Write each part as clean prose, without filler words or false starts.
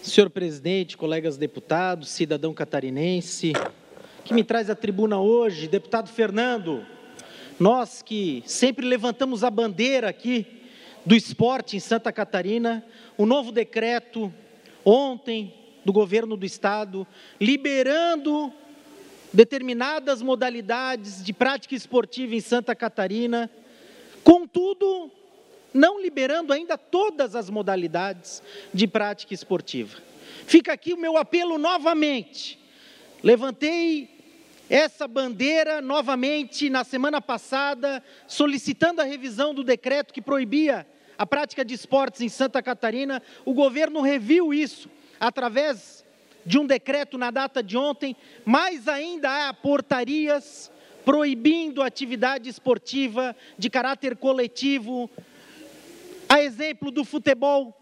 Senhor presidente, colegas deputados, cidadão catarinense, que me traz à tribuna hoje, deputado Fernando, nós que sempre levantamos a bandeira aqui do esporte em Santa Catarina, o novo decreto ontem do governo do estado, liberando determinadas modalidades de prática esportiva em Santa Catarina, contudo, não liberando ainda todas as modalidades de prática esportiva. Fica aqui o meu apelo novamente. Levantei essa bandeira novamente na semana passada, solicitando a revisão do decreto que proibia a prática de esportes em Santa Catarina. O governo reviu isso através de um decreto na data de ontem, mas ainda há portarias proibindo a atividade esportiva de caráter coletivo. A exemplo do futebol,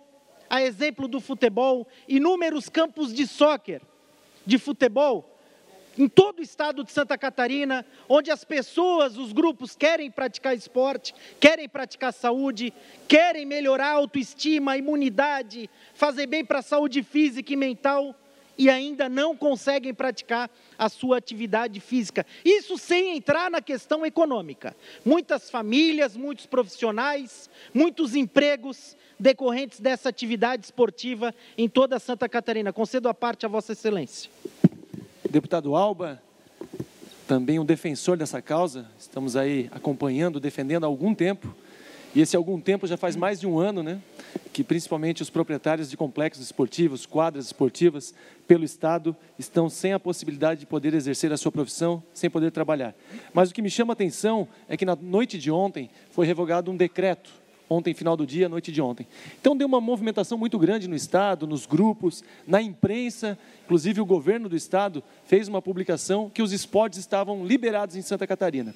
inúmeros campos de soccer, de futebol, em todo o estado de Santa Catarina, onde as pessoas, os grupos querem praticar esporte, querem praticar saúde, querem melhorar a autoestima, a imunidade, fazer bem para a saúde física e mental, e ainda não conseguem praticar a sua atividade física. Isso sem entrar na questão econômica. Muitas famílias, muitos profissionais, muitos empregos decorrentes dessa atividade esportiva em toda Santa Catarina. Concedo a parte a Vossa Excelência. Deputado Alba, também um defensor dessa causa, estamos aí acompanhando, defendendo há algum tempo, e esse algum tempo já faz mais de um ano, né? Que principalmente os proprietários de complexos esportivos, quadras esportivas, pelo Estado, estão sem a possibilidade de poder exercer a sua profissão, sem poder trabalhar. Mas o que me chama a atenção é que na noite de ontem foi revogado um decreto, ontem, final do dia, noite de ontem. Então deu uma movimentação muito grande no Estado, nos grupos, na imprensa, inclusive o governo do Estado fez uma publicação que os esportes estavam liberados em Santa Catarina.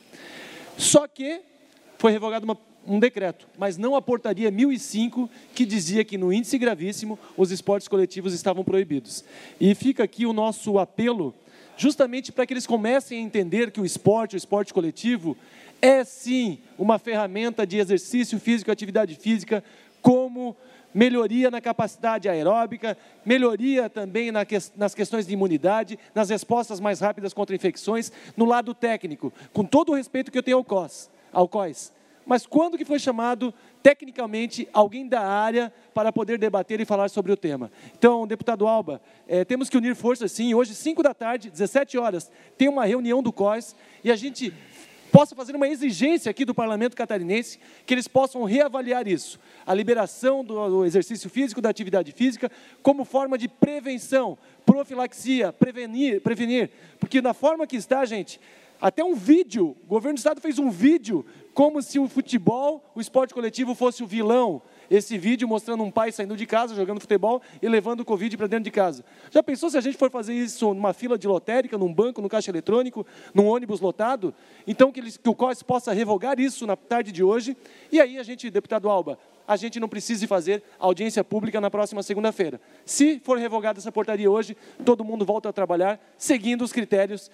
Só que foi revogado um decreto, mas não a portaria 1005, que dizia que no índice gravíssimo os esportes coletivos estavam proibidos. E fica aqui o nosso apelo, justamente para que eles comecem a entender que o esporte coletivo, é sim uma ferramenta de exercício físico e atividade física, como melhoria na capacidade aeróbica, melhoria também nas questões de imunidade, nas respostas mais rápidas contra infecções, no lado técnico, com todo o respeito que eu tenho ao COIS. Mas quando que foi chamado, tecnicamente, alguém da área para poder debater e falar sobre o tema? Então, deputado Alba, temos que unir forças sim. Hoje, 5 da tarde, 17 horas, tem uma reunião do COIS e a gente possa fazer uma exigência aqui do Parlamento Catarinense que eles possam reavaliar isso. A liberação do exercício físico, da atividade física, como forma de prevenção, profilaxia, prevenir, porque da forma que está, gente, até um vídeo, o governo do estado fez um vídeo como se o futebol, o esporte coletivo fosse o vilão. Esse vídeo mostrando um pai saindo de casa, jogando futebol e levando o Covid para dentro de casa. Já pensou se a gente for fazer isso numa fila de lotérica, num banco, num caixa eletrônico, num ônibus lotado? Então que o COIS possa revogar isso na tarde de hoje. E aí a gente, deputado Alba, a gente não precise fazer audiência pública na próxima segunda-feira. Se for revogada essa portaria hoje, todo mundo volta a trabalhar seguindo os critérios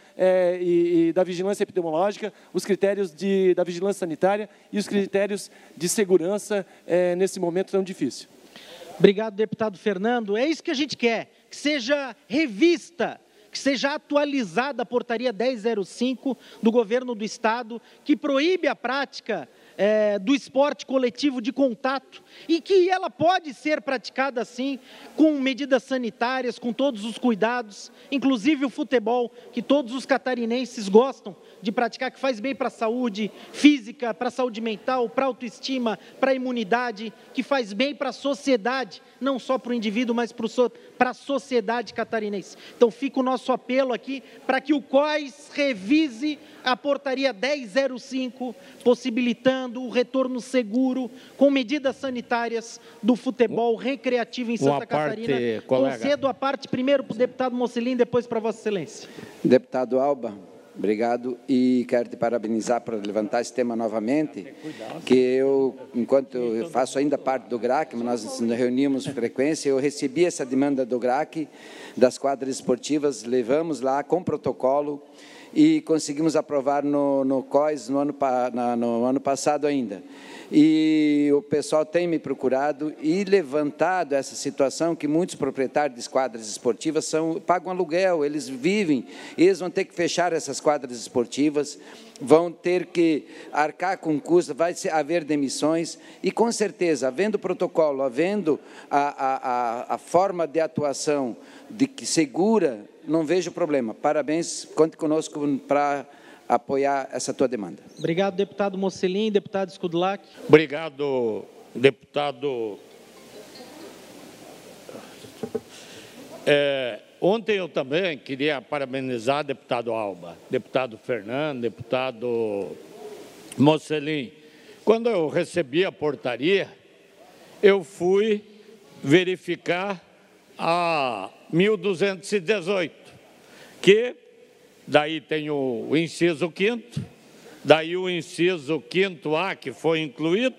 da vigilância epidemiológica, os critérios da vigilância sanitária e os critérios de segurança nesse momento tão difícil. Obrigado, deputado Fernando. É isso que a gente quer, que seja revista, que seja atualizada a portaria 1005 do governo do estado, que proíbe a prática do esporte coletivo de contato e que ela pode ser praticada assim, com medidas sanitárias, com todos os cuidados, inclusive o futebol, que todos os catarinenses gostam de praticar, que faz bem para a saúde física, para a saúde mental, para a autoestima, para a imunidade, que faz bem para a sociedade, não só para o indivíduo, mas para a sociedade catarinense. Então fica o nosso apelo aqui para que o COIS revise a portaria 1005, possibilitando o retorno seguro, com medidas sanitárias do futebol recreativo em Santa Catarina. Concedo a parte primeiro para o deputado Mocelin, depois para Vossa Excelência. Deputado Alba, obrigado e quero te parabenizar por levantar esse tema novamente, que eu, enquanto eu faço ainda parte do GRAC, nós nos reunimos com frequência, eu recebi essa demanda do GRAC, das quadras esportivas, levamos lá com protocolo, e conseguimos aprovar no COIS no ano passado ainda. E o pessoal tem me procurado e levantado essa situação que muitos proprietários de quadras esportivas pagam aluguel, eles vivem, eles vão ter que fechar essas quadras esportivas, vão ter que arcar com custos, vai haver demissões e, com certeza, havendo protocolo, havendo a forma de atuação de que segura, não vejo problema. Parabéns, conte conosco para apoiar essa tua demanda. Obrigado, deputado Mocelin. Deputado Skudlak. Obrigado, deputado. Ontem eu também queria parabenizar deputado Alba, deputado Fernando, deputado Mocelin. Quando eu recebi a portaria, eu fui verificar a 1218, que daí tem o inciso 5º, daí o inciso 5º-A, que foi incluído,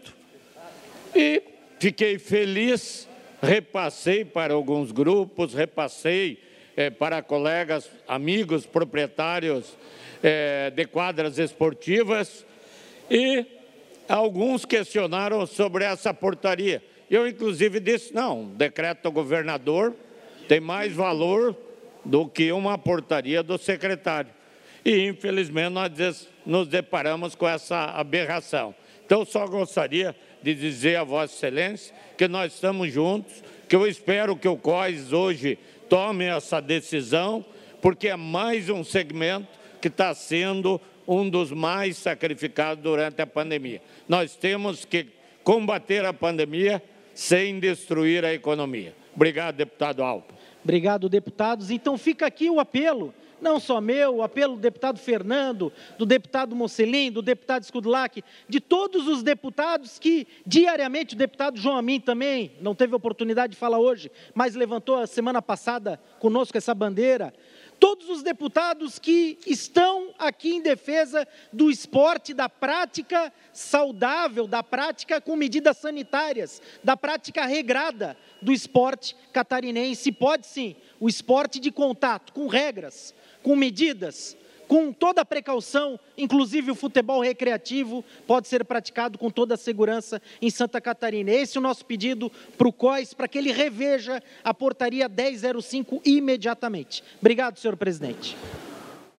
e fiquei feliz, repassei para alguns grupos, repassei para colegas, amigos, proprietários de quadras esportivas, e alguns questionaram sobre essa portaria. Eu, inclusive, disse, não, o decreto do governador tem mais valor do que uma portaria do secretário. E, infelizmente, nós nos deparamos com essa aberração. Então, só gostaria de dizer a Vossa Excelência que nós estamos juntos, que eu espero que o COIS hoje tome essa decisão, porque é mais um segmento que está sendo um dos mais sacrificados durante a pandemia. Nós temos que combater a pandemia sem destruir a economia. Obrigado, deputado Alba. Obrigado, deputados. Então, fica aqui o apelo, não só meu, o apelo do deputado Fernando, do deputado Mocelin, do deputado Skudlak, de todos os deputados que, diariamente, o deputado João Amin também, não teve oportunidade de falar hoje, mas levantou a semana passada conosco essa bandeira, todos os deputados que estão aqui em defesa do esporte, da prática saudável, da prática com medidas sanitárias, da prática regrada do esporte catarinense. Pode sim, o esporte de contato, com regras, com medidas, com toda a precaução, inclusive o futebol recreativo, pode ser praticado com toda a segurança em Santa Catarina. Esse é o nosso pedido para o COIS, para que ele reveja a portaria 1005 imediatamente. Obrigado, senhor presidente.